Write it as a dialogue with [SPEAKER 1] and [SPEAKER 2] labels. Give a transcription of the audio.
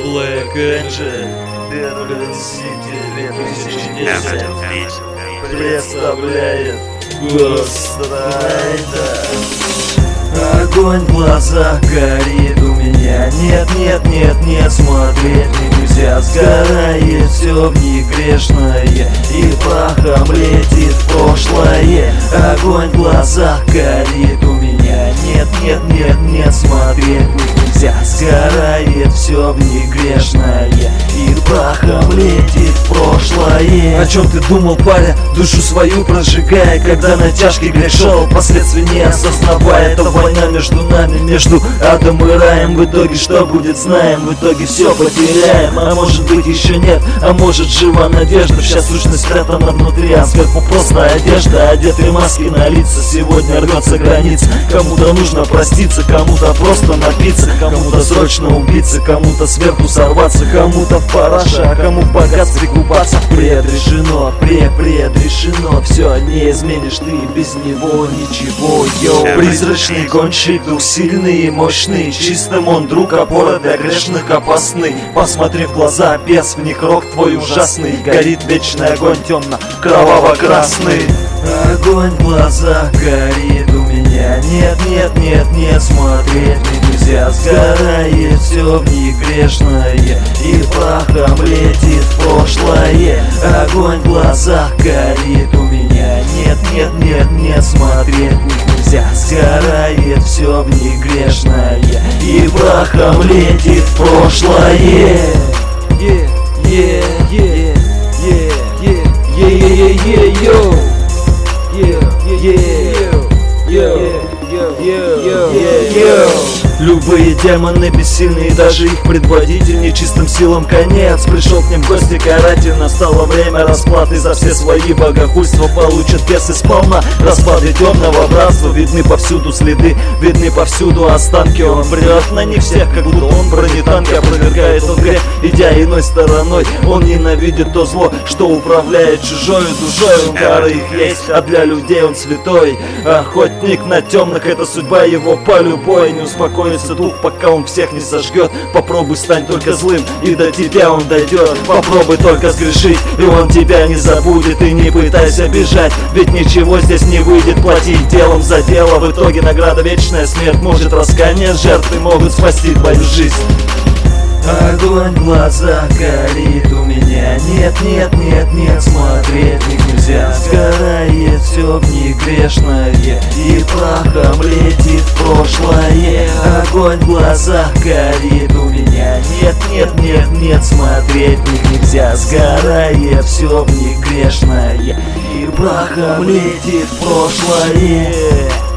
[SPEAKER 1] Black Angel 2010 представляет Гострайдер. Огонь в глазах горит у меня. Нет, нет, нет, нет, смотреть нельзя. Сгорает все в них грешное, и прахом летит в прошлое. Огонь в глазах горит у меня. Нет, нет, нет, нет, смотреть нельзя. Сгорает все в них грешное, и прахом летит в прошлое. О чем ты думал, паря, душу свою прожигая, когда на тяжкий грех шел, последствий не осознавая? Это война между нами, между адом и раем. В итоге что будет, знаем, в итоге все потеряем. А может быть еще нет, а может жива надежда. Вся сущность спрятана внутри, а сверху просто одежда. Одетые маски на лица, сегодня рвется граница. Кому-то нужно проститься, кому-то просто напиться, кому-то срочно убиться, кому-то сверху сорваться, кому-то в параше, а кому в богатстве купаться. Предрешено, предрешено, все не изменишь ты без него ничего, йоу. Призрачный гонщик, дух сильный и мощный, чистым он друг, опора для грешных опасный. Посмотри в глаза, бес, в них рок твой ужасный. Горит вечный огонь темно-кроваво-красный. Огонь в глазах горит у меня. Нет, нет, нет, нет, смотреть нельзя. Сгорает все в них грешное, и прахом летит в прошлое. Огонь в глазах горит у меня. Нет, нет, нет, нет, смотреть нельзя. Сгорает все в них грешное, и прахом летит в прошлое. Yeah, yeah, yeah, yeah, yeah, yeah, yeah, yeah, yo. Любые демоны бессильны, и даже их предводитель нечистым силам конец. Пришел к ним в гости каратель, настало время расплаты за все свои богохульства. Получат бесы сполна, распады темного братства. Видны повсюду следы, видны повсюду останки. Он врет на них всех, как будто он бронетанки. Опровергает он грех, идя иной стороной. Он ненавидит то зло, что управляет чужою душой. Он кара их есть, а для людей он святой. Охотник на темных, это судьба его по любой. Не успокоится дух, пока он всех не сожгет. Попробуй стань только злым, и до тебя он дойдет. Попробуй только сгрешить, и он тебя не забудет. И не пытайся бежать, ведь ничего здесь не выйдет. Платить делом за дело, в итоге награда вечная смерть. Может, раскаяние жертвы могут спасти твою жизнь. Огонь в глазах горит у меня. Нет, нет, нет, нет, смотреть нельзя. Сгорает все в них грешное, и прахом летит в прошлое. Огонь в глазах горит у меня. Нет, нет, нет, нет, смотреть нельзя. Сгорает все в них грешное, и прахом летит в прошлое.